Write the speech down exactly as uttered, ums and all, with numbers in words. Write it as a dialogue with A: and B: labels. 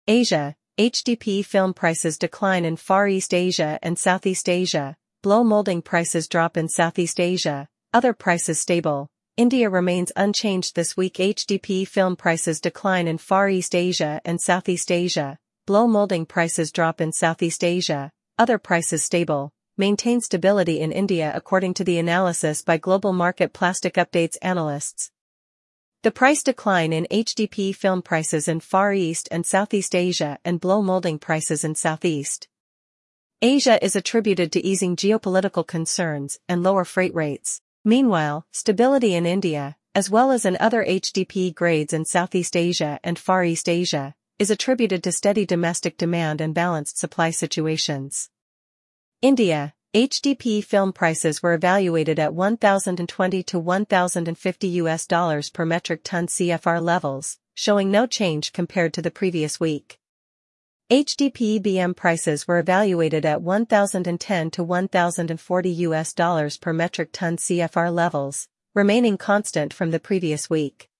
A: Asia, H D P film prices decline in Far East Asia and Southeast Asia, blow molding prices drop in Southeast Asia, other prices stable. India remains unchanged this week. H D P film prices decline in Far East Asia and Southeast Asia, blow molding prices drop in Southeast Asia, other prices stable. Maintain stability in India according to the analysis by Global Market Plastic Updates analysts. The price decline in H D P film prices in Far East and Southeast Asia and blow molding prices in Southeast Asia is attributed to easing geopolitical concerns and lower freight rates. Meanwhile, stability in India, as well as in other H D P grades in Southeast Asia and Far East Asia, is attributed to steady domestic demand and balanced supply situations. India, H D P film prices were evaluated at one thousand twenty to one thousand fifty U S dollars per metric ton C F R levels, showing no change compared to the previous week. H D P B M prices were evaluated at one thousand ten to one thousand forty U S dollars per metric ton C F R levels, remaining constant from the previous week.